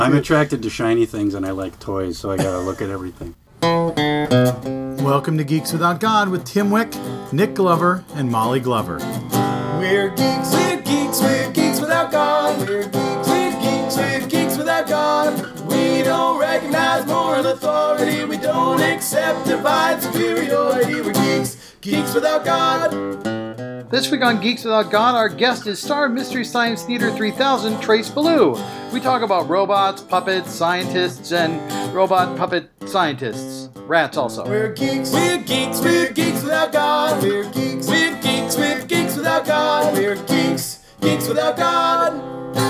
I'm attracted to shiny things and I like toys, so I gotta look at everything. Welcome to Geeks Without God with Tim Wick, Nick Glover, and Molly Glover. We're geeks, we're geeks, we're geeks without God. We're geeks, we're geeks, we're geeks without God. We don't recognize moral authority. We don't accept divine superiority. We're geeks, geeks without God. This week on Geeks Without God, our guest is star of Mystery Science Theater 3000, Trace Ballou. We talk about robots, puppets, scientists, and robot puppet scientists. Rats also. We're geeks, we're geeks, we're geeks without God. We're geeks, we're geeks, we're geeks without God. We're geeks, geeks without God.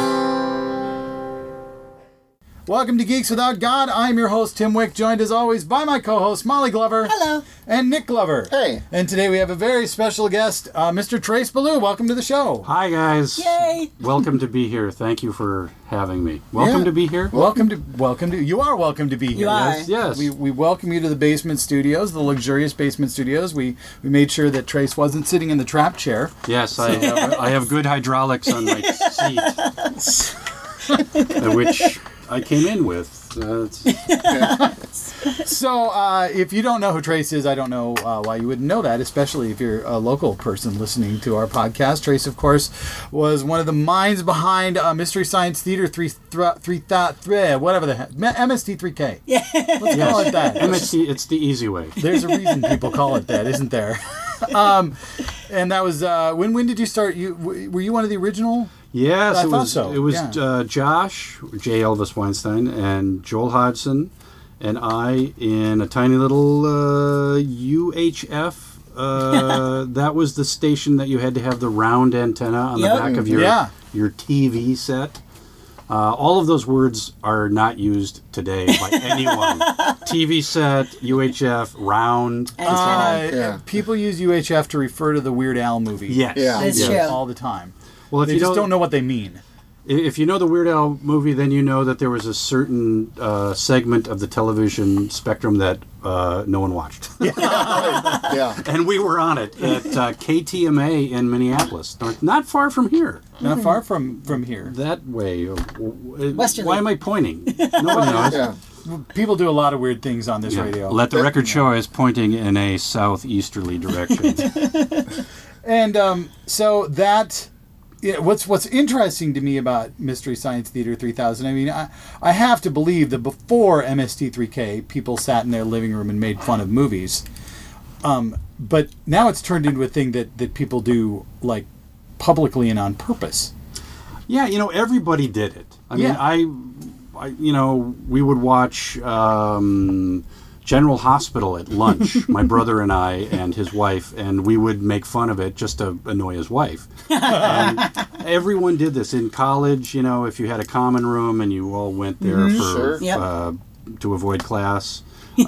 Welcome to Geeks Without God. I'm your host, Tim Wick, joined as always by my co-host, Molly Glover. Hello. And Nick Glover. Hey. And today we have a very special guest, Mr. Trace Ballou. Welcome to the show. Hi guys. Yay. Welcome to be here. Thank you for having me. Welcome to be here. Welcome to, you are welcome to be here. You are. Yes. We welcome you to the basement studios, the luxurious basement studios. We made sure that Trace wasn't sitting in the trap chair. Yes, I have good hydraulics on my seat, which I came in with. So, if you don't know who Trace is, I don't know why you wouldn't know that, especially if you're a local person listening to our podcast. Trace, of course, was one of the minds behind Mystery Science Theater whatever the heck, MST3K. Yeah. Let's call it that. MST, it's the easy way. There's a reason people call it that, isn't there? And that was, when did you start? Were you one of the original? Yes, I it thought was. so, It was yeah. Josh, J. Elvis Weinstein, and Joel Hodgson, and I in a tiny little UHF. That was the station that you had to have the round antenna on the back of your TV set. All of those words are not used today by anyone. TV set, UHF, round. People use UHF to refer to the Weird Al movie. Yes. Yeah. That's true. All the time. Well, if They you just don't know what they mean. If you know the Weird Al movie, then you know that there was a certain segment of the television spectrum that no one watched. Yeah. And we were on it at KTMA in Minneapolis, not far from here. Not far from here. That way. Westerly. Why am I pointing? Nobody knows. Yeah. People do a lot lot things on this Yeah. radio. Let the record show I was pointing in a southeasterly direction. And so that, what's interesting to me about Mystery Science Theater 3000, I mean, I have to believe that before MST3K, people sat in their living room and made fun of movies. But now it's turned into a thing that people do, like, publicly and on purpose. Yeah, everybody did it. I mean, Yeah. we would watch General Hospital at lunch, my brother and I and his wife, and we would make fun of it just to annoy his wife. And everyone did this. In college, if you had a common room and you all went there to avoid class,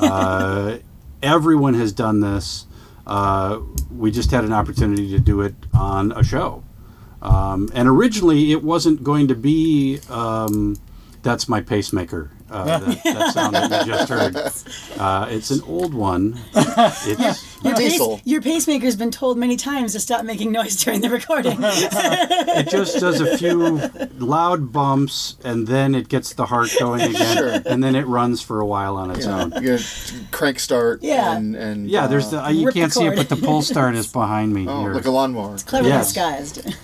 everyone has done this. We just had an opportunity to do it on a show. And originally, it wasn't going to be... That's my pacemaker. That sound that you just heard. It's an old one. Your pacemaker's been told many times to stop making noise during the recording. It just does a few loud bumps, and then it gets the heart going again, and then it runs for a while on its own. You crank start. Yeah. And Yeah, there's you Rip can't the see it, cord. but the pull start is behind me Oh, here. like a lawnmower. Cleverly Yes. disguised.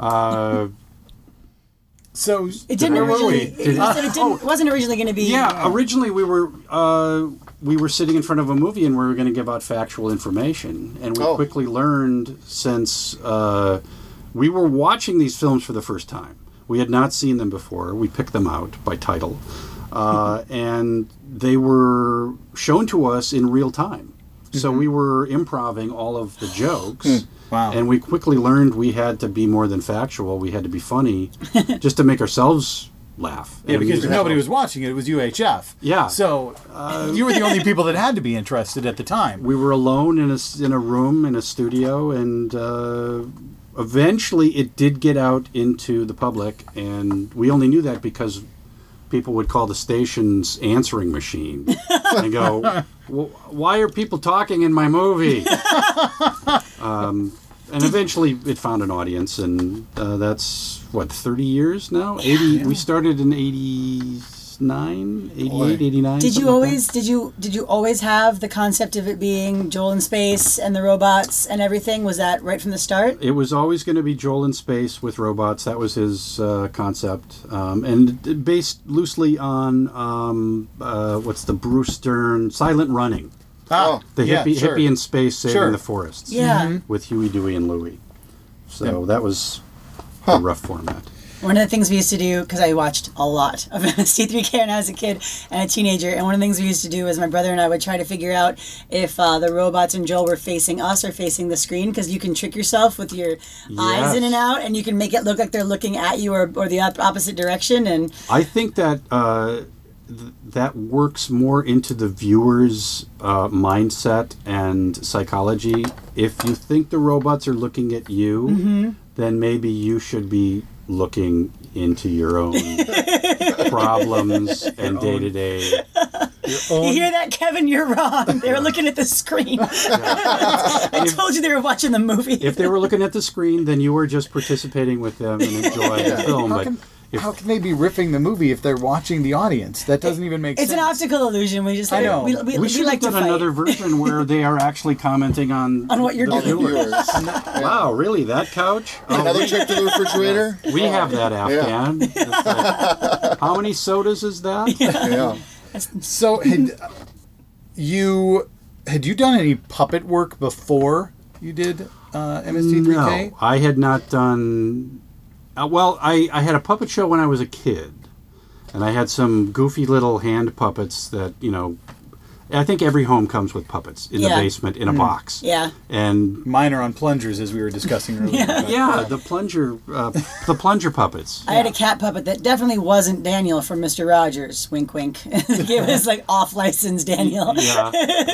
So It didn't where were originally. we? It wasn't originally going to be. Yeah, originally we were sitting in front of a movie and we were going to give out factual information, and we quickly learned, since we were watching these films for the first time, we had not seen them before. We picked them out by title, and they were shown to us in real time. So we were improvising all of the jokes. Wow. And we quickly learned we had to be more than factual. We had to be funny just to make ourselves laugh. Yeah, because nobody was watching it. It was UHF. Yeah. So you were the only people that had to be interested at the time. We were alone in a room, in a studio, and eventually it did get out into the public, and we only knew that because people would call the station's answering machine and go, well, why are people talking in my movie? And eventually it found an audience, and that's, 30 years now? 80. We started in 86. 89, 89. Did you something like always did you always have the concept of it being Joel in space and the robots and everything? Was that right from the start? It was always going to be Joel in space with robots. That was his concept, and based loosely on what's the Bruce Stern Silent Running, Ah, the hippie sure. hippie in space saving Sure. the forests. Yeah. With Huey, Dewey, and Louie. So Yep. that was a rough format. One of the things we used to do, because I watched a lot of MST3K when I was a kid and a teenager, and one of the things we used to do was my brother and I would try to figure out if the robots and Joel were facing us or facing the screen, because you can trick yourself with your eyes in and out, and you can make it look like they're looking at you or the opposite direction. And I think that that works more into the viewer's mindset and psychology. If you think the robots are looking at you, then maybe you should be looking into your own problems and day-to-day. you hear that, Kevin? You're wrong. They were looking at the screen. I told you they were watching the movie. If they were looking at the screen, then you were just participating with them and enjoying the film. How can they be riffing the movie if they're watching the audience? That doesn't even make sense. It's an optical illusion. We just I know. We should like have to done fight. another version where they are actually commenting on what you're the doing. viewers. Wow, really? That couch? Oh, Another trip to the refrigerator? we have that, Afghan. It's like, how many sodas is that? Yeah. So had you done any puppet work before you did MST3K? No, I had not done. Well, I had a puppet show when I was a kid, and I had some goofy little hand puppets that, I think every home comes with puppets in the basement in a box. Yeah. And Mine are on plungers, as we were discussing earlier. but- the plunger puppets. I had a cat puppet that definitely wasn't Daniel from Mr. Rogers. Wink, wink. It was like off-license Daniel. Yeah.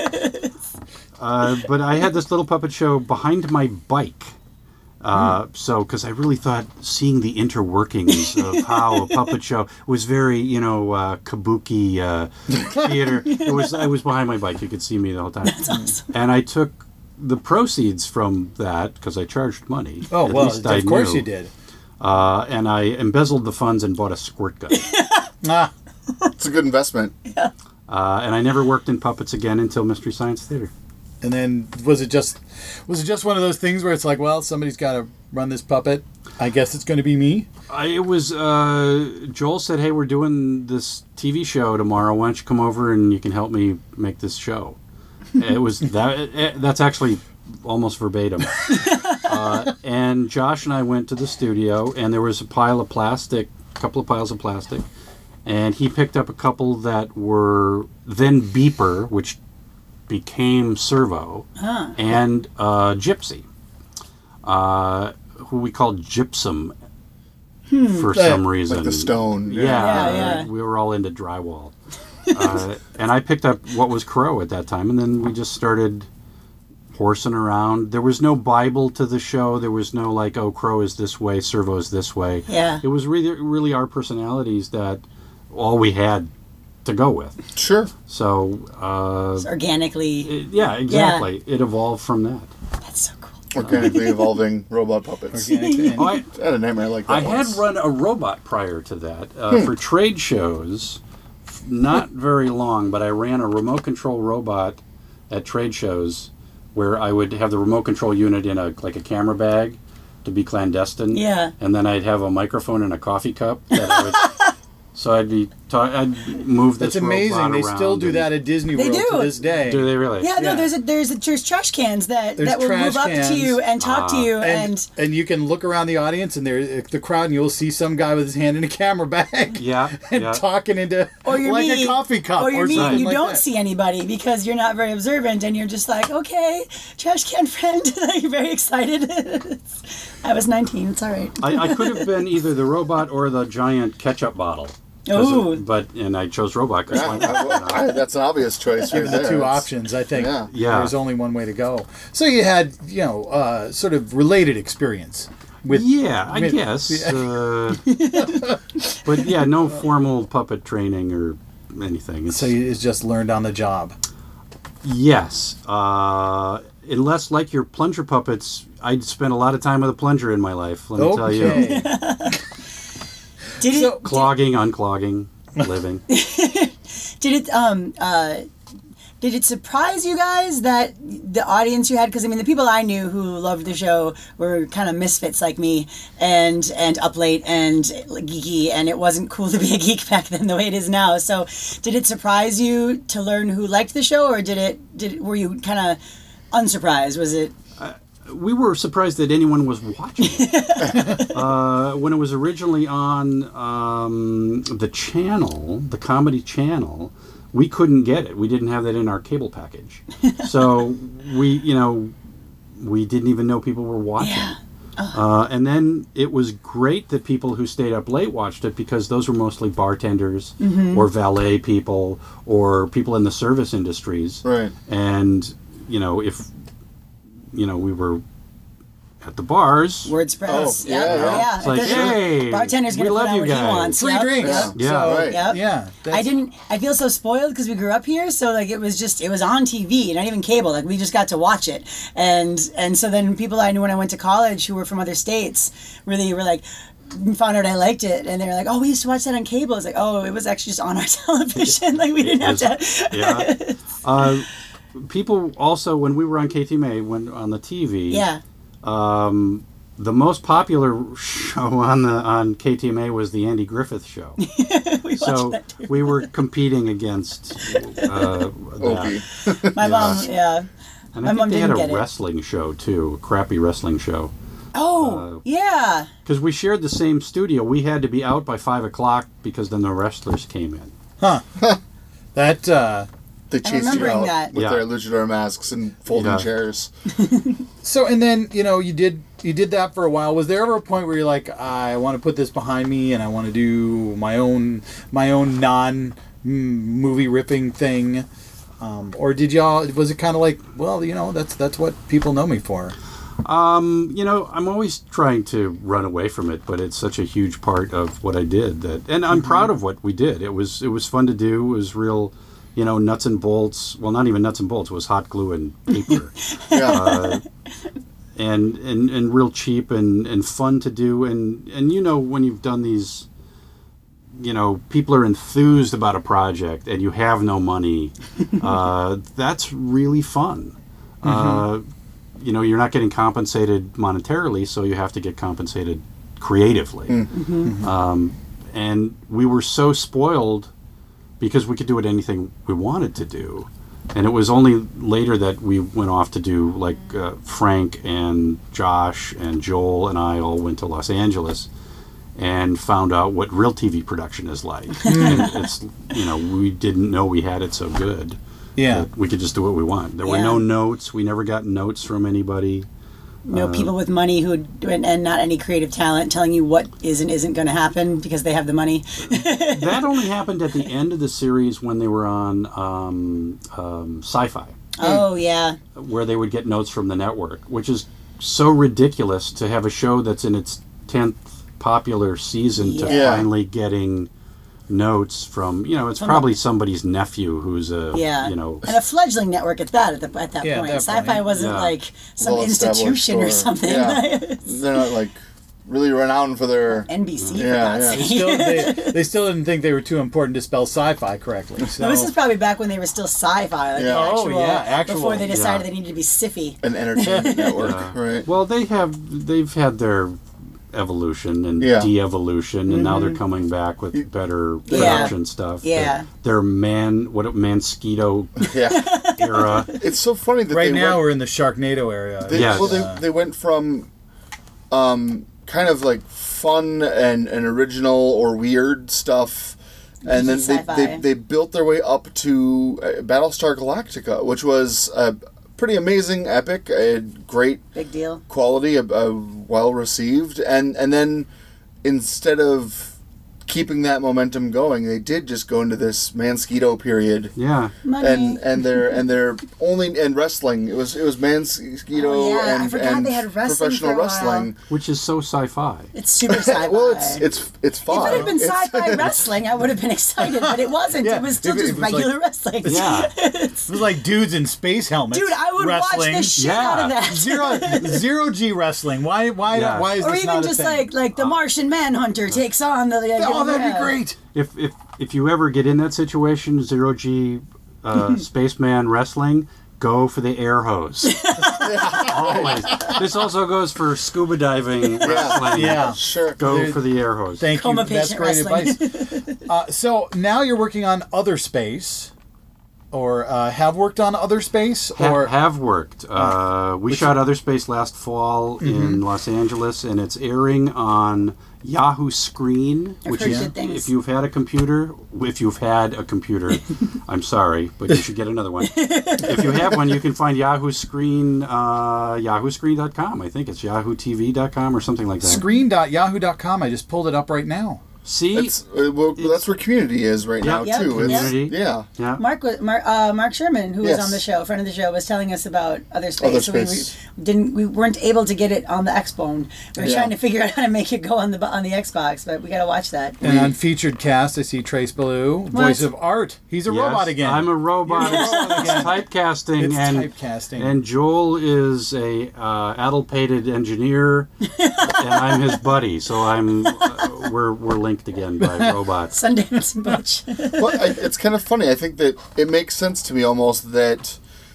But I had this little puppet show behind my bike. So, because I really thought seeing the interworkings of how a puppet show was very, kabuki theater. I was behind my bike. You could see me the whole time. That's awesome. And I took the proceeds from that because I charged money. Oh, At well, least I of course knew. you did. And I embezzled the funds and bought a squirt gun. Ah, It's a good investment. And I never worked in puppets again until Mystery Science Theater. and then was it just one of those things where it's like, well, somebody's got to run this puppet. I guess it's going to be me. It was Joel said, "Hey, we're doing this TV show tomorrow. Why don't you come over and you can help me make this show?" It was that. That's actually almost verbatim. And Josh and I went to the studio, and there was a couple of piles of plastic, and he picked up a couple that were then Beeper, which became Servo, and Gypsy, who we called Gypsum for some reason. Like the stone. Yeah. We were all into drywall. And I picked up what was Crow at that time, and then we just started horsing around. There was no Bible to the show. There was no like, oh, Crow is this way, Servo is this way. Yeah. It was really our personalities that all we had to go with. Sure. So, Organically. yeah, exactly. It evolved from that. That's so cool. Organically evolving robot puppets. Organic. Oh, I had a nightmare like that I had once. run a robot prior to that for trade shows. Not very long, but I ran a remote control robot at trade shows where I would have the remote control unit in a camera bag to be clandestine. Yeah. And then I'd have a microphone in a coffee cup that I would. So I'd move this. That's amazing. robot They still around do and- that at Disney They World do. to this day. Do they really? Yeah, no, Yeah. there's trash cans that There's will trash move up cans. to you and talk to you and you can look around the audience and the crowd, and you'll see some guy with his hand in a camera bag. Yeah. And yeah. talking into or you're like me, a coffee cup or you're me, something you like don't that. see anybody because you're not very observant and you're just like, okay, trash can friend. You're very excited. I was 19. It's all right. I could have been either the robot or the giant ketchup bottle. Ooh. And I chose robot because why not? That's an obvious choice right Given the there. two It's- options, I think Yeah. there's only one way to go. So you had, sort of related experience with. Yeah, I with- guess. But yeah, no formal puppet training or anything. So it's just learned on the job. Yes. Unless, like your plunger puppets, I'd spent a lot of time with a plunger in my life, let me tell you. Okay. Did it? Clogging, unclogging. living. Did it surprise you guys that the audience you had? Because I mean, the people I knew who loved the show were kind of misfits like me, and up late and geeky, and it wasn't cool to be a geek back then the way it is now. So, did it surprise you to learn who liked the show, or were you kind of unsurprised? Was it? We were surprised that anyone was watching it. When it was originally on the channel, the comedy channel, we couldn't get it. We didn't have that in our cable package. So we didn't even know people were watching. Yeah. And then it was great that people who stayed up late watched it, because those were mostly bartenders or valet people or people in the service industries. Right. And, if we were at the bars. Word spreads. Oh, yeah. It's like, hey, bartender's we gonna love put out you what he guys. wants. Free Yep. drinks. Yep. Yeah. So, Right. Yep. yeah. I feel so spoiled because we grew up here, so like it was on TV, not even cable. Like we just got to watch it, and so then people I knew when I went to college who were from other states really were like, found out I liked it, and they were like, "Oh, we used to watch that on cable." It's like, "Oh, it was actually just on our television. Like we didn't have to." Yeah. People also, when we were on KTMA, when on the TV, Yeah. the most popular show on KTMA was the Andy Griffith Show. We watched So that too. we were competing against that. Opie. My mom, yeah. And My I mom think they had didn't a get it. wrestling show too, a crappy wrestling show. Oh, yeah. Because we shared the same studio. We had to be out by 5 o'clock because then the wrestlers came in. That They chased you remembering out that. with Yeah. their luchador masks and folding Yeah. chairs. so, and then you did that for a while. Was there ever a point where you're like, I want to put this behind me and I want to do my own non movie ripping thing? Or was it kind of like, well, that's what people know me for? I'm always trying to run away from it, but it's such a huge part of what I did and I'm proud of what we did. It was fun to do. It was real, nuts and bolts. Well, not even nuts and bolts. It was hot glue and paper. Yeah. And real cheap and fun to do. And when you've done these, people are enthused about a project and you have no money, that's really fun. You're not getting compensated monetarily, so you have to get compensated creatively. And we were so spoiled because we could do anything we wanted to do. And it was only later that we went off to do, like, Frank and Josh and Joel and I all went to Los Angeles and found out what real TV production is like. And it's, we didn't know we had it so good. Yeah. We could just do what we want. There were Yeah. no notes. We never got notes from anybody. People with money and not any creative talent telling you what is and isn't going to happen because they have the money. That only happened at the end of the series when they were on Sci-Fi, Oh, yeah. where they would get notes from the network, which is so ridiculous to have a show that's in its 10th popular season to Yeah. finally getting notes from, it's probably somebody's nephew who's a, Yeah. And a fledgling network at that Yeah, point. at that Sci-fi point. wasn't Yeah. like some Well-established institution or or- something. yeah. They're not like really renowned for their. NBC, for Yeah, God's yeah. sake. They still didn't think they were too important to spell sci-fi correctly. So. No, this is probably back when they were still sci-fi, like Yeah. the Oh, actual, yeah, actual. before they decided Yeah. they needed to be siffy. An entertainment network, right? Well, they've had their evolution and Yeah. de-evolution, and now they're coming back with better production stuff. Yeah. Their Mansquito Yeah. era. It's so funny that right they now went, we're in the Sharknado area. Yes. they went from kind of like fun and original or weird stuff, and then Sci-fi. they built their way up to Battlestar Galactica, which was a pretty amazing epic, a great Big deal. quality, well received, and then instead of keeping that momentum going, they did just go into this Mansquito period. Yeah. Money. And they're only in wrestling. It was Mansquito Oh, yeah. I and, forgot and they had wrestling professional for a while. wrestling. Which is so sci-fi. It's super sci-fi. Well, it's fun. If it had been It's- sci-fi wrestling, I would have been excited, but it wasn't. Yeah, It was still if it just was like- regular wrestling. Yeah. It was like dudes in space helmets. Dude, I would wrestling. watch the shit out of Yeah. that. zero G wrestling. Why Yeah. is Or this even not just a thing? like the Martian Manhunter takes on the Oh, that'd Yeah. be great. If you ever get in that situation, Zero G Spaceman Wrestling, go for the air hose. Always. This also goes for scuba diving wrestling. Yeah. Sure. Go for the air hose. Thank Coma you. That's patient great wrestling. advice. So now you're working on Other Space, or have worked on Other Space, or Have worked. We shot Other Space last fall in Los Angeles, and it's airing on Yahoo Screen, I've which heard is good things. if you've had a computer, I'm sorry, but you should get another one. If you have one, you can find Yahoo Screen, yahoo-screen.com. I think it's yahootv.com or something like that. screen.yahoo.com. I just pulled it up right now. See? That's where Community is right now Yep. too. It's- Community. Yeah. Yeah. Mark Sherman, who was Yes. on the show, friend of the show, was telling us about Other Space. Other So Space. we weren't able to get it on the Xbone. We were Yeah. trying to figure out how to make it go on the Xbox, but we got to watch that. And on featured cast, I see Trace Ballou, voice of Art. He's a Yes, robot again. I'm a robot. It's typecasting. It's and typecasting. And Joel is a addle-pated engineer, and I'm his buddy. So we're linked again by robots. Sundance and Butch. Well, it's kind of funny. I think that it makes sense to me almost that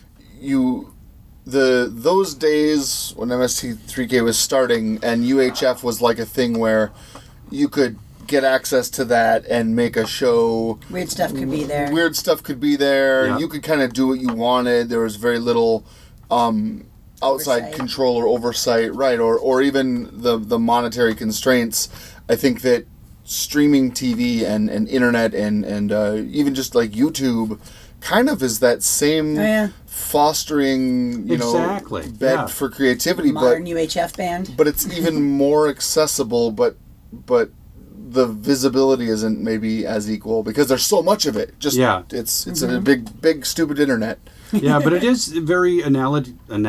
those days when MST3K was starting and UHF was like a thing where you could get access to that and make a show. Weird stuff could be there. Weird stuff could be there. Yeah. You could kind of do what you wanted. There was very little outside Oversight. control or oversight, right? Or even the monetary constraints. I think that streaming TV and internet and even just like YouTube kind of is that same Oh, yeah. fostering Exactly, bed yeah. for creativity, Modern UHF band. but it's even more accessible, but the visibility isn't maybe as equal because there's so much of it. Just Yeah. it's a big stupid internet. Yeah, but it is very analogous. And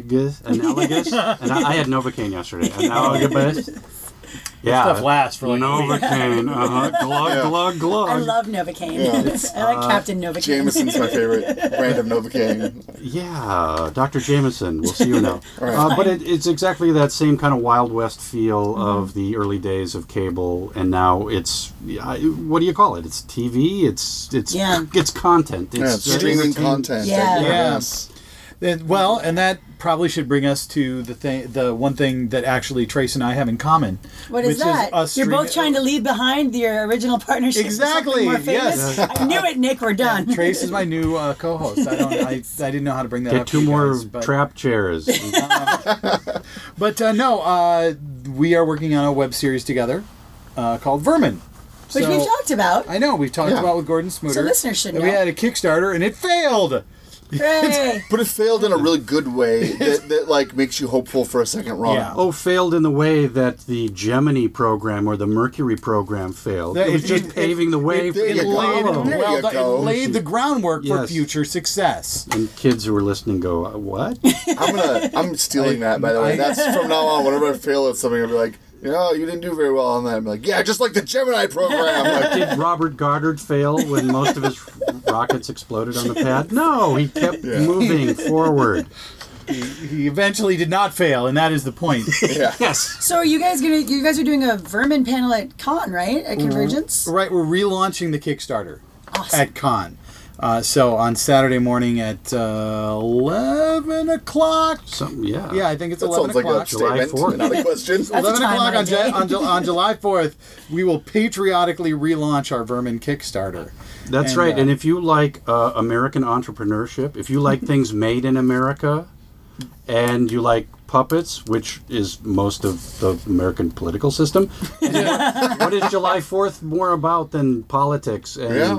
I had Novocaine yesterday. Analogous. Yeah. Stuff lasts for like Novocaine. Glug, glug, glug. I love Novocaine. Yeah. I like Captain Novocaine. Jameson's my favorite brand of Novocaine. Yeah, Dr. Jameson. We'll see you now. But it's exactly that same kind of Wild West feel of the early days of cable, and now it's what do you call it? It's TV. It's content. Yeah, it's streaming entertainment. content. Yeah. Yes. Well, and that probably should bring us to the one thing that actually Trace and I have in common. What is which that? us You're streaming- both trying to leave behind your original partnership. for Exactly, something more famous? yes. I knew it, Nick. We're done. Trace is my new co-host. I didn't know how to bring that up. Get two to you more guys, but- trap chairs. But no, we are working on a web series together called Vermin. Which we've talked about. I know we've talked Yeah. about with Gordon Smuter. So listeners should And We know. had a Kickstarter and it failed. Hooray. But it failed in a really good way that like makes you hopeful for a second run. Yeah. Oh, failed in the way that the Gemini program or the Mercury program failed. It was just paving the way for there you you to go. follow. There you go. It laid the groundwork for Yes. future success. And kids who are listening go, what? I'm stealing that, by the way. That's from now on. Whenever I fail at something, I'll be like, you didn't do very well on that. I'm like, yeah, just like the Gemini program. Like, Did Robert Goddard fail when most of his rockets exploded on the pad? No, he kept moving forward. He eventually did not fail, and that is the point. yeah. Yes. So are you guys are doing a Vermin panel at Con, right? At Convergence? Right, we're relaunching the Kickstarter Awesome. at Con. So on Saturday morning at 11 o'clock. Yeah. Yeah, I think it's That 11 sounds like o'clock. a statement, July 4th. not a question. That's a 11 time o'clock on a day. on July 4th, we will patriotically relaunch our Vermin Kickstarter. That's And, right. And if you like American entrepreneurship, if you like things made in America, and you like puppets, which is most of the American political system, what is July 4th more about than politics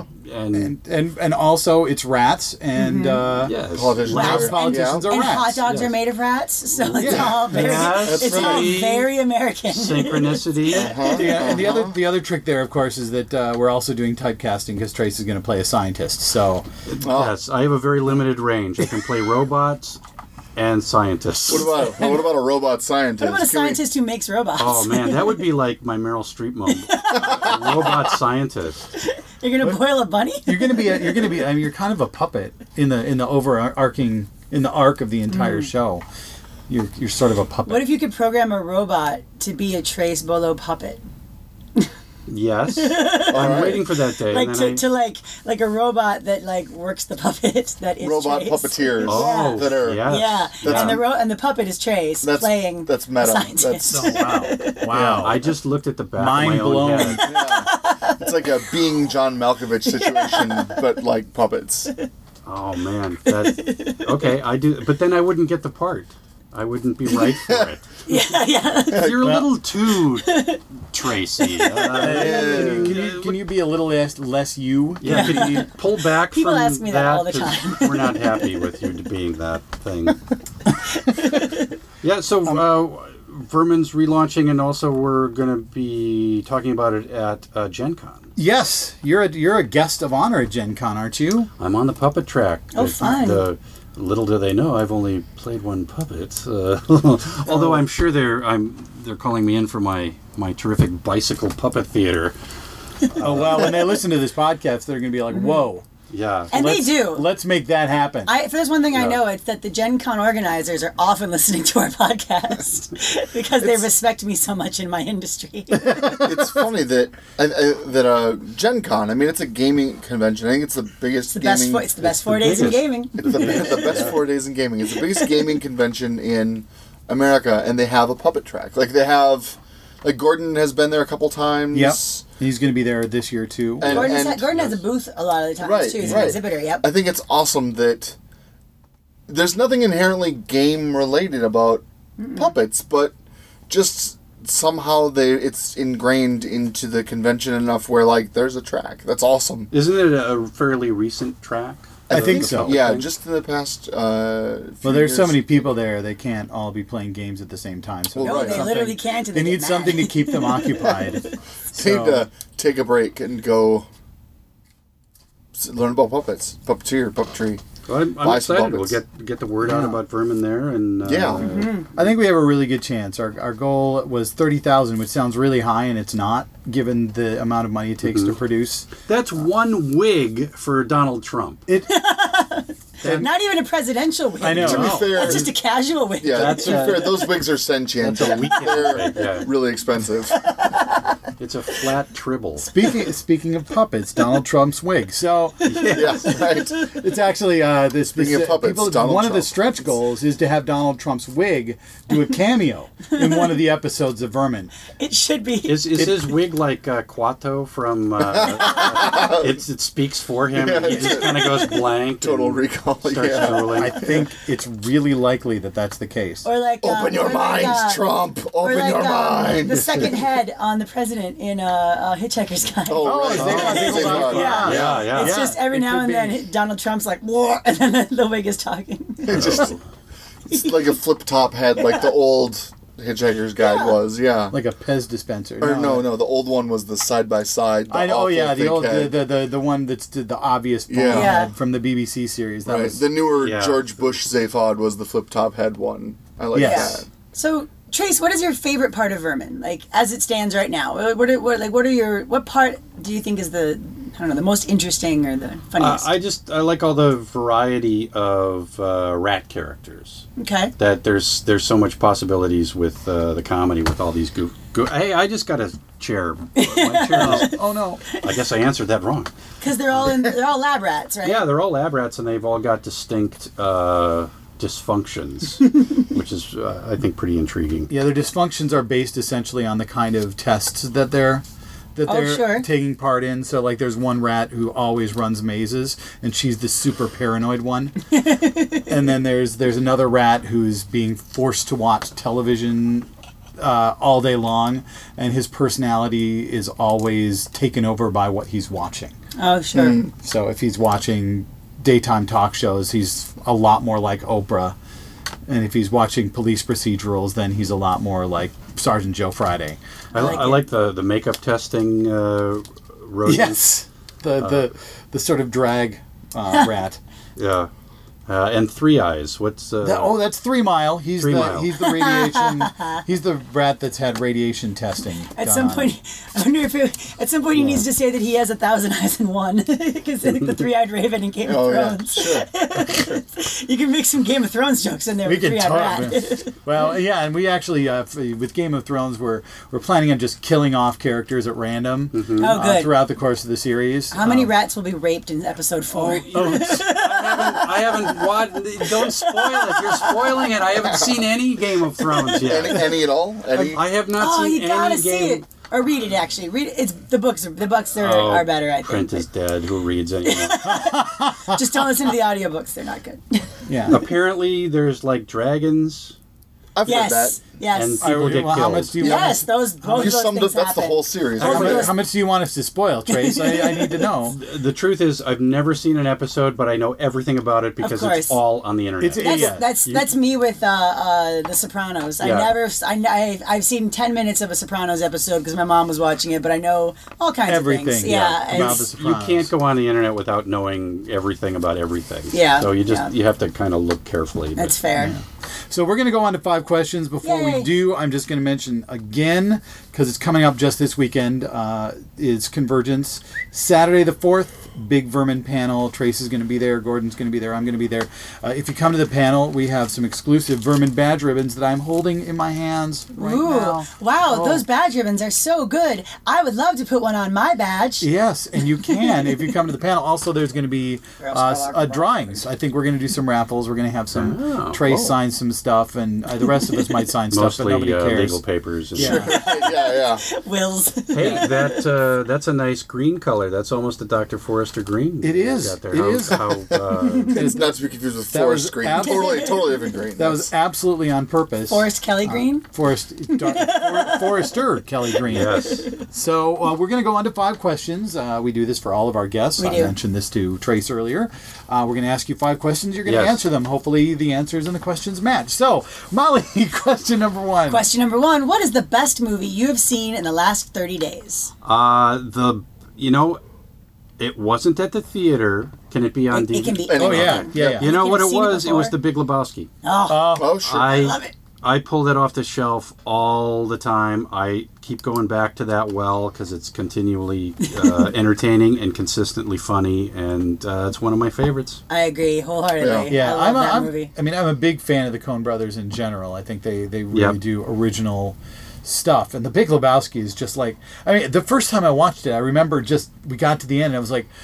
and also it's rats and yes. Politicians Wow. are- politicians are And rats. hot dogs Yes. are made of rats, so it's Yeah. all very, Yes, it's all right. very American. Synchronicity. Yeah, and the other trick there, of course, is that we're also doing typecasting because Trace is going to play a scientist. So Yes, I have a very limited range. I can play robots and scientists. What about a robot scientist? What about a Can we- scientist who makes robots? Oh man, that would be like my Meryl Streep moment. A robot scientist. You're gonna boil a bunny? you're going to be I mean, you're kind of a puppet in the overarching in the arc of the entire show. You're sort of a puppet. What if you could program a robot to be a Trace Bolo puppet? Yes. I'm right. waiting for that day. Like and then to like a robot that like works the puppet that is Robot Trace. puppeteers Oh, that are yeah. Yeah, and the puppet is Trace playing. That's meta. Scientist. That's Wow. I just looked at the back Mind of my blown. own head. it's like a being John Malkovich situation, but like puppets. Oh man, okay. I do, but then I wouldn't get the part. I wouldn't be right for it. Yeah. You're a little too Tracy. Can you be a little less you? Yeah, could you pull back People from ask me that all the 'Cause time. We're not happy with you being that thing. Yeah, so Vermin's relaunching, and also we're going to be talking about it at Gen Con. Yes, you're a guest of honor at Gen Con, aren't you? I'm on the puppet track. Oh, fun. Little do they know, I've only played one puppet. Although I'm sure they're calling me in for my terrific bicycle puppet theater. Oh well, when they listen to this podcast, they're going to be like, "Whoa." Yeah. And they do. Let's make that happen. If there's one thing I Yeah. know, it's that the Gen Con organizers are often listening to our podcast because they respect me so much in my industry. It's funny that Gen Con, I mean, it's a gaming convention. I think it's the biggest gaming... It's the best 4 days in biggest. gaming. It's the best 4 days in gaming. It's the biggest gaming convention in America, and they have a puppet track. Like, they have... Like, Gordon has been there a couple times. Yep. He's going to be there this year, too. And- Gordon has a booth a lot of the times, Right, too. He's right. an exhibitor, yep. I think it's awesome that there's nothing inherently game-related about puppets, but just somehow it's ingrained into the convention enough where, like, there's a track. That's awesome. Isn't it a fairly recent track? I think so. Yeah, thing? just in the past few Well, there's so years. many people there, they can't all be playing games at the same time. So Well, No, right. they literally can't. They need something to keep them occupied. They need to take a break and go learn about puppets, puppetry. Well, I'm Buy some excited. We'll puppets. get the word out about Vermin there, and I think we have a really good chance. Our goal was 30,000, which sounds really high, and it's not, given the amount of money it takes to produce. that's one wig for Donald Trump. Not even a presidential wig. I know. To be Oh. fair, That's just a casual wig. yeah, That's to be fair, those wigs are sentient. That's a weekend They're wig, yeah. really expensive. It's a flat tribble. Speaking of puppets, Donald Trump's wig. So Yeah, right. it's actually this. Speaking of puppets, Donald one of the Trump. stretch goals is to have Donald Trump's wig do a cameo in one of the episodes of Vermin. It should be. Is his wig like Quato from it speaks for him? Yeah, He just kind of goes blank. Total and Recall. starts Yeah. drooling. I think it's really likely that that's the case. Or like Open your or like, mind, Trump. or Open like, your mind. the second head on the president in Hitchhiker's Guide. Oh, right. Zaphod. yeah, yeah. It's just every it now could and be. then Donald Trump's like, "Whoa," and then the wig is talking. It's like a flip top head, like the old Hitchhiker's Guide was. Yeah. Like a Pez dispenser. Or no, the old one was the side by side. I know. Oh yeah, the old head. the one that's the obvious phone Yeah. Yeah. head from the BBC series. That Right. was The newer Yeah. George Bush Zaphod was the flip top head one. I like Yes. that. So, Trace, what is your favorite part of Vermin? Like, as it stands right now, what part do you think is the most interesting or the funniest? I like all the variety of rat characters. Okay. That there's so much possibilities with the comedy with all these Hey, I just got a chair. My chair is- oh no. I guess I answered that wrong. Because they're all lab rats, right? Yeah, they're all lab rats, and they've all got distinct dysfunctions, which is I think pretty intriguing. Yeah, their dysfunctions are based essentially on the kind of tests that they're sure. taking part in. So like there's one rat who always runs mazes and she's the super paranoid one. And then there's another rat who's being forced to watch television all day long, and his personality is always taken over by what he's watching. Oh, sure. So if he's watching daytime talk shows, he's a lot more like Oprah. And if he's watching police procedurals, then he's a lot more like Sergeant Joe Friday. I like the makeup testing rodent. Yes, the sort of drag rat. Yeah. And Three Eyes. What's that's 3 Mile. He's 3 the Mile. he's the radiation. He's the rat that's had radiation testing. At done some on him. point, I wonder if at some point he needs to say that he has 1,000 eyes in one, because the three-eyed raven in Game of Oh yeah, Thrones. sure. You can make some Game of Thrones jokes in there We with can three-eyed talk. rat. Well, yeah, and we actually with Game of Thrones, we're planning on just killing off characters at random Oh, good. throughout the course of the series. How many rats will be raped in episode 4? I haven't watched. Don't spoil it. You're spoiling it. I haven't seen any Game of Thrones yet. Any at all? Any? I have not Oh, seen you gotta any see Game. it. Or read it, actually. Read it. It's the books. The books Oh, are better, I think. Print is dead. Who reads anymore? Just don't listen to the audiobooks. They're not good. Yeah. Apparently, there's like dragons, I've heard that. Yes. Yes. and people get How killed. much do you Yes, want? both You of those summed up. things That's the happen. whole series. Both of those- How much do you want us to spoil, Trace? I need to know. The truth is, I've never seen an episode, but I know everything about it because course. it's all on the internet. It's- That's Yeah. that's me with The Sopranos. Yeah. I've seen 10 minutes of a Sopranos episode because my mom was watching it, but I know all kinds Everything, of things. yeah, and about it's- the You Sopranos. can't go on the internet without knowing everything about everything. Yeah, So yeah. you have to kind of look carefully. but- that's fair. So we're going to go on to 5 questions. Before Yay. we do, I'm just going to mention again, because it's coming up just this weekend, is Convergence. Saturday the 4th, big Vermin panel. Trace is going to be there. Gordon's going to be there. I'm going to be there. If you come to the panel, we have some exclusive Vermin badge ribbons that I'm holding in my hands right Ooh, now. wow, Oh. those badge ribbons are so good. I would love to put one on my badge. Yes, and you can if you come to the panel. Also, there's going to be else Skywalker drawings. I think we're going to do some raffles. We're going to have some Oh, Trace cool. sign some stuff, and the rest of us might sign stuff, but Mostly nobody cares. legal papers. And Yeah. yeah. Wills. Hey, that's a nice green color. That's almost a Dr. Forrester green. It is. Got there. It How, is. How, It's not to be confused with That forest was green. absolutely- Totally different green. That was absolutely on purpose. Forrest Kelly Green. Forrester Kelly Green. yes. So we're going to go on to 5 questions. We do this for all of our guests. We I do. mentioned this to Trace earlier. We're going to ask you 5 questions. You're going to Yes. answer them. Hopefully the answers and the questions match. So, Molly, question number 1. Question number 1: what is the best movie you have seen in the last 30 days? It wasn't at the theater. Can it be on DVD? It can be. Oh, yeah. Yeah. You know You've what it seen it was? It was before? The Big Lebowski. Oh, sure. love it. I pulled it off the shelf all the time. I keep going back to that well because it's continually entertaining and consistently funny, and it's one of my favorites. I agree wholeheartedly. Yeah, I love that movie. I'm a big fan of the Coen Brothers in general. I think they really Yep. do original stuff. And The Big Lebowski is just like, the first time I watched it, I remember we got to the end and I was like,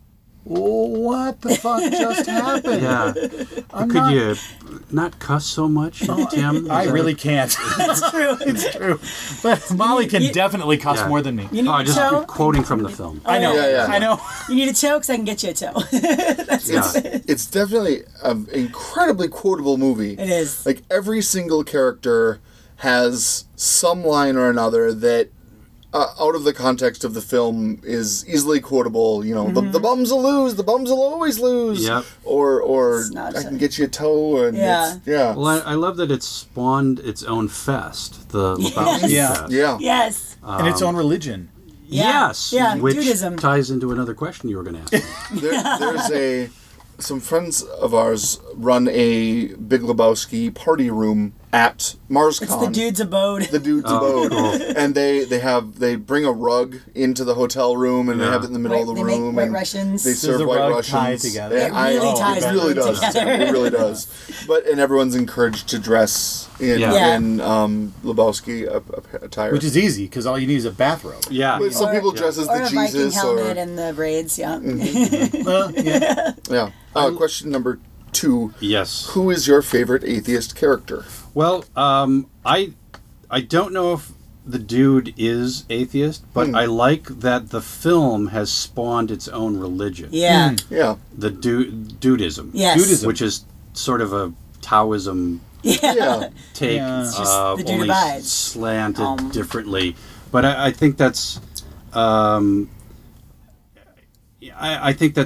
what the fuck just happened? Yeah. Could you not cuss so much, Tim? I really can't. That's true. It's true. But Molly can definitely cuss Yeah. more than me. You need Oh, a just toe? quoting from the film. I know. Yeah, yeah. I know. You need a toe because I can get you a toe. Yeah. It's definitely an incredibly quotable movie. It is. Like every single character has some line or another that, out of the context of the film, is easily quotable. You know, Mm-hmm. the bums will lose. The bums will always lose. Yep. Or It's not I so- can get you a toe. And Yeah. it's, yeah. Well, I love that it spawned its own fest, the Lebowski Yeah. Fest. Yeah. Yes. And its own religion. Yeah. Yes, Yeah, which Judaism. ties into another question you were going to ask me. There's some friends of ours run a Big Lebowski party room at MarsCon. It's the dude's abode. The dude's Oh, abode, cool. and they bring a rug into the hotel room, and they Yeah. have it in the middle of the They make room. White and Russians. They Does serve the White rug Russians. tie together? It really ties it them really does. together. It really does. And everyone's encouraged to dress in Yeah. Lebowski attire. Which is easy because all you need is a bathrobe. Yeah. But some people dress as or the a Viking Jesus, helmet or and the braids, yeah. Yeah. yeah. Question number 2. Yes. Who is your favorite atheist character? Well, I don't know if the dude is atheist, but I like that the film has spawned its own religion. Yeah. Yeah. The Dudism. Yes. Dudism. Which is sort of a Taoism Yeah. take, Yeah. It's just the dude only abides. slanted differently. But I think that's, I think that's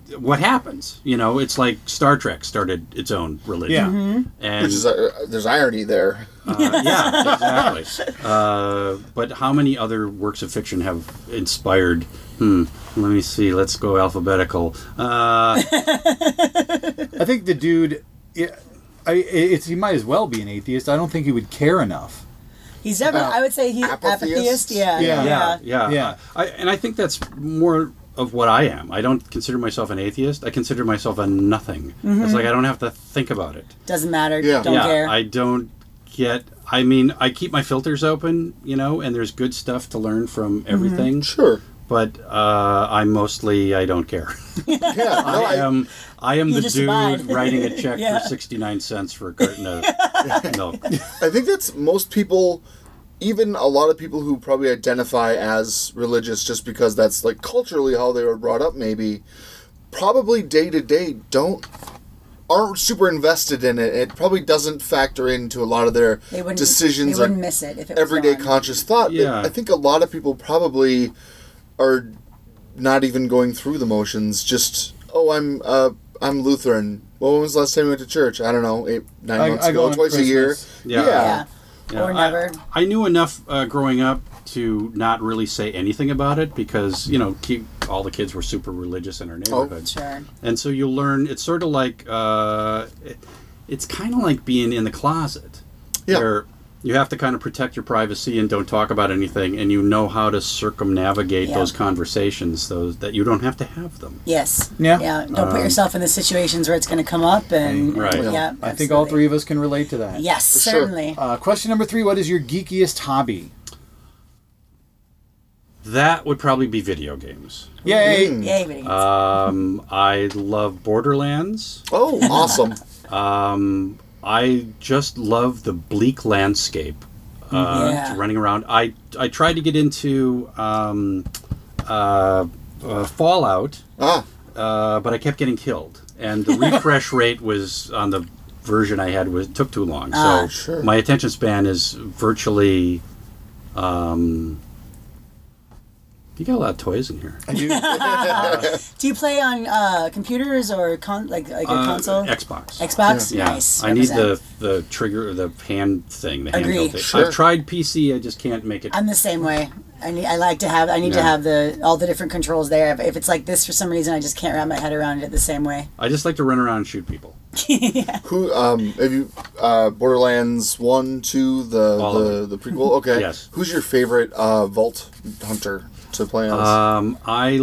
what happens? It's like Star Trek started its own religion. Yeah. And Which is there's irony there. yeah, exactly. But how many other works of fiction have inspired? Let me see. Let's go alphabetical. I think the dude, he might as well be an atheist. I don't think he would care enough. He's definitely, I would say he's apatheist. Yeah. Yeah. I think that's more of what I am. I don't consider myself an atheist. I consider myself a nothing. It's like I don't have to think about it. Doesn't matter. Yeah. Don't care. I don't get... I mean, I keep my filters open, and there's good stuff to learn from everything. Sure. But I don't care. Yeah. I am You the just dude abide. writing a check Yeah. for 69 cents for a carton of milk. I think that's most people, even a lot of people who probably identify as religious just because that's like culturally how they were brought up, maybe, probably day to day aren't super invested in it. It probably doesn't factor into a lot of their decisions. They wouldn't miss it if it was everyday gone. conscious thought. Yeah. I think a lot of people probably are not even going through the motions. Just, I'm Lutheran. Well, when was the last time you went to church? I don't know, 9 months I ago, go on twice a year. Christmas. Yeah. Yeah, Or never. I knew enough growing up to not really say anything about it because, all the kids were super religious in our neighborhood. Sure. And so you learn, it's sort of like, it's kind of like being in the closet. Yeah. Where you have to kind of protect your privacy and don't talk about anything, and you know how to circumnavigate Yeah. those conversations, that you don't have to have them. Yes. Yeah. Yeah. Don't put yourself in the situations where it's going to come up. And Right. Yeah. I think all three of us can relate to that. Yes, sure. certainly. Question number 3, what is your geekiest hobby? That would probably be video games. Yay! Yay, video games. I love Borderlands. Oh, awesome. I just love the bleak landscape. Yeah. Running around. I tried to get into Fallout, but I kept getting killed, and the refresh rate was on the version I had took too long. So Sure. my attention span is virtually. You got a lot of toys in here. I do. Do you play on computers or like a console? Xbox. Xbox? Yeah, Nice. I need Represent. the trigger, the hand thing, the Agree. handheld thing. Sure. I've tried PC, I just can't make it. I'm the same way. I need to have all the different controls there. If it's like this for some reason, I just can't wrap my head around it the same way. I just like to run around and shoot people. Who have you Borderlands 1, 2, All of the prequel? Okay. Yes. Who's your favorite Vault Hunter to play as? I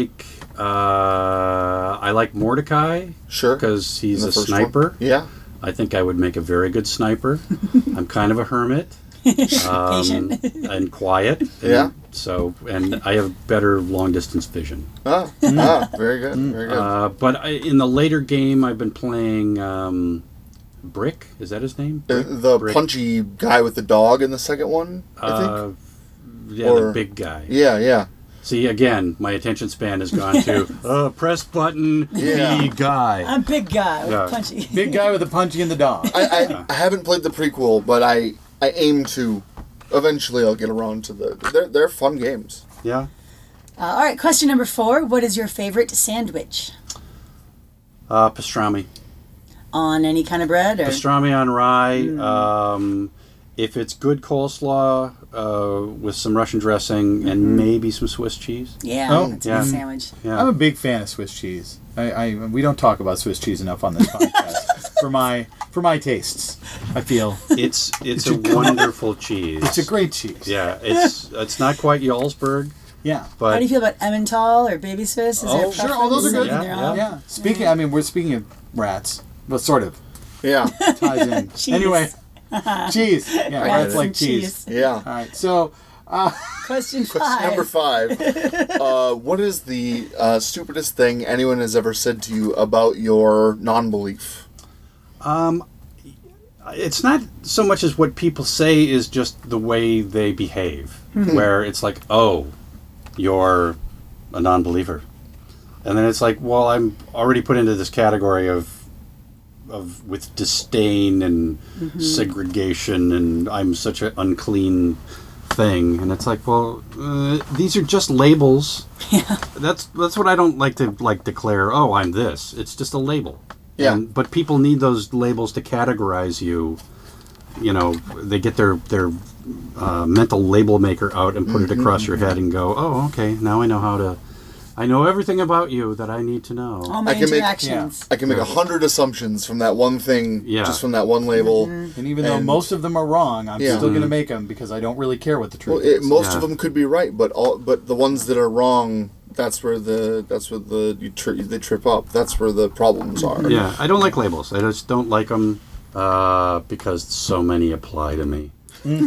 like Mordecai Sure. because he's In the a first sniper. one? Yeah. I think I would make a very good sniper. I'm kind of a hermit. Patient. And quiet. And Yeah. and I have better long distance vision. Very good. Very good. But in the later game, I've been playing Brick. Is that his name? The Brick. punchy guy with the dog in the second one, I think. Yeah, Or- the big guy. Yeah. See, again, my attention span has gone to press button, Yeah. B guy. I'm a big guy with Yeah. punchy. Big guy with a punchy in the dog. I haven't played the prequel, but I aim to. Eventually, I'll get around to they're fun games. Yeah. All right, question number 4. What is your favorite sandwich? Pastrami. On any kind of bread? Or? Pastrami on rye. If it's good coleslaw with some Russian dressing and maybe some Swiss cheese. Yeah, Oh, that's a yeah. good sandwich. Yeah. I'm a big fan of Swiss cheese. We don't talk about Swiss cheese enough on this podcast. for my tastes, I feel It's a wonderful cheese. it's a great cheese. Yeah, it's not quite Jarlsberg, Yeah. How but do you feel about Emmental or Baby Swiss? Is there a Sure. Oh, those are good. preference? Yeah, Yeah. We're speaking of rats, but sort of Yeah. ties in. Cheese. Anyway, cheese. Yeah, I rats get it. like cheese. Yeah. All right. So, Question 5. Question number 5. What is the stupidest thing anyone has ever said to you about your non-belief? it's not so much as what people say is just the way they behave, where it's like, oh, you're a non-believer, and then it's like, well, I'm already put into this category of with disdain and segregation, and I'm such an unclean thing, and it's like, well, these are just labels. Yeah. That's what I don't like to declare. Oh, I'm this. It's just a label. Yeah. But people need those labels to categorize you. You know, they get their mental label maker out and put it across your head and go, oh, okay, now I know how to. I know everything about you that I need to know. All my I can make- interactions. I can make 100 assumptions from that one thing, just from that one label. And even though most of them are wrong, I'm still going to make them because I don't really care what the truth is. Most of them could be right, but the ones that are wrong, that's where they trip up. That's where the problems are. Yeah, I don't like labels. I just don't like them because so many apply to me.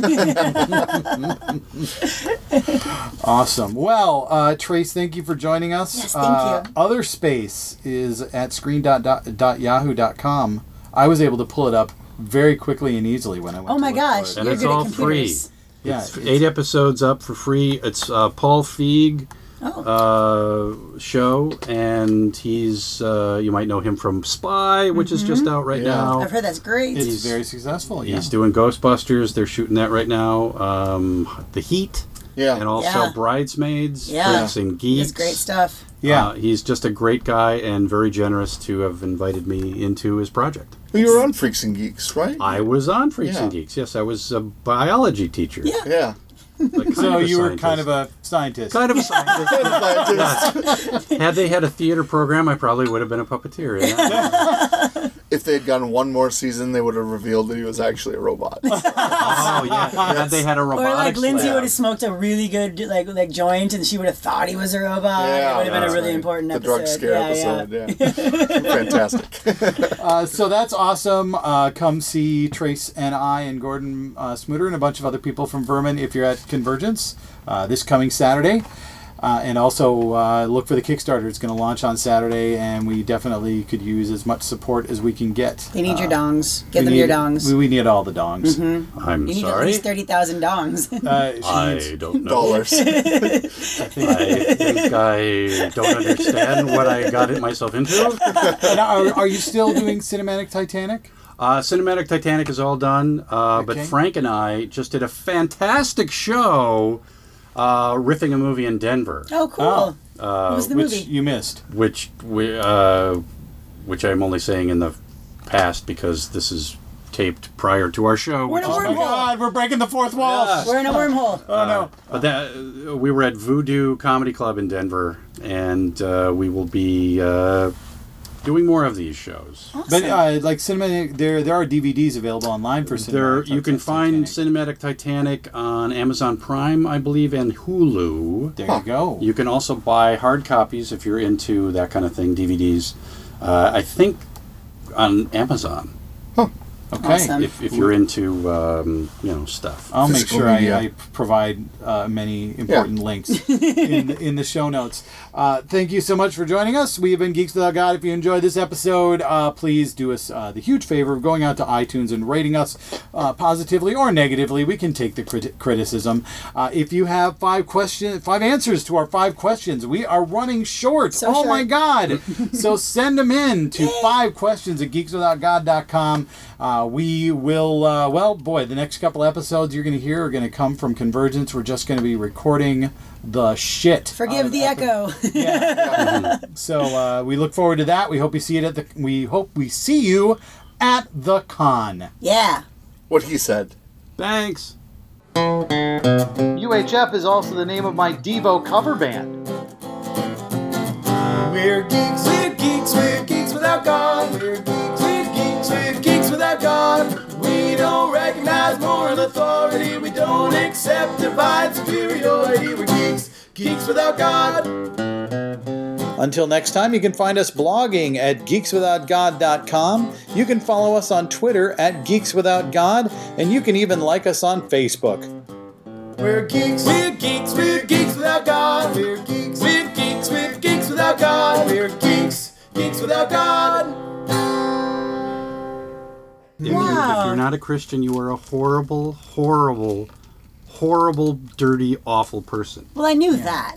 Awesome. Well, Trace, thank you for joining us. Yes, thank you. Other Space is at screen.yahoo.com. I was able to pull it up very quickly and easily when I went Oh my to look gosh, for it. And you're it's good all at computers. Yeah, It's 8 episodes up for free. It's Paul Feig show, and he's you might know him from Spy, which is just out right now. I've heard that's great. It's very successful. Yeah. He's doing Ghostbusters. They're shooting that right now. The Heat. Yeah. And also Yeah. Bridesmaids. Yeah. Freaks and Geeks. It's great stuff. Yeah. He's just a great guy and very generous to have invited me into his project. Well, you were on Freaks and Geeks, right? I was on Freaks Yeah. and Geeks. Yes, I was a biology teacher. Yeah. Yeah. Like kind So of a you were scientist. kind of a scientist. Kind of a scientist. Had they had a theater program, I probably would have been a puppeteer. Yeah. If they had gone one more season, they would have revealed that he was actually a robot. Oh yeah. Had they had a Or robotics like Lindsay lab. would have smoked a really good like joint, and she would have thought he was a robot. Yeah, it would have been a that's really right. important The episode. drug scare episode, yeah. Fantastic. So that's awesome. Come see Trace and I and Gordon Smuter and a bunch of other people from Vermin if you're at Convergence this coming Saturday. And also look for the Kickstarter. It's going to launch on Saturday, and we definitely could use as much support as we can get. They need your dongs. Give them We your need- dongs. We need all the dongs. I'm You need at sorry. least 30,000 dongs. I don't know. Dollars. I think I don't understand what I got myself into. And are you still doing Cinematic Titanic? Cinematic Titanic is all done, but Okay. Frank and I just did a fantastic show riffing a movie in Denver, Oh, cool. what was the which movie? you missed. which I'm only saying in the past because this is taped prior to our show. We're in a Oh my wormhole. God, we're breaking the fourth wall. We're in a wormhole. Oh no. But that we were at Voodoo Comedy Club in Denver, and we will be doing more of these shows. But like cinematic, there are DVDs available online for There, Cinematic. you can find Titanic. Cinematic Titanic on Amazon Prime, I believe, and Hulu. There you go. You can also buy hard copies if you're into that kind of thing, DVDs. I think on Amazon. Okay. Awesome. If you're into stuff. I'll make Physical sure media. I provide many important links in the show notes. Thank you so much for joining us. We have been Geeks Without God. If you enjoyed this episode, please do us the huge favor of going out to iTunes and rating us positively or negatively. We can take the criticism. If you have 5 answers to our 5 questions, we are running short. So oh short. my God. So send them in to 5questions@geekswithoutgod.com. We will, the next couple episodes you're going to hear are going to come from Convergence. We're just going to be recording the shit. Forgive the echo. So we look forward to that. We hope we see you at the con. Yeah. What he said. Thanks. UHF is also the name of my Devo cover band. We're geeks, we're geeks, we're geeks without God. We're geeks, we're geeks, we're geeks without God. We don't recognize moral authority. We don't accept divine superiority. We're geeks, geeks without God. Until next time, you can find us blogging at geekswithoutgod.com. You can follow us on Twitter at geekswithoutgod, and you can even like us on Facebook. We're geeks, we're geeks, we're geeks without God. We're geeks, we're geeks, we're geeks without God. We're geeks, geeks without God. If Wow. you're not a Christian, you are a horrible, horrible, horrible, dirty, awful person. Well, I knew that.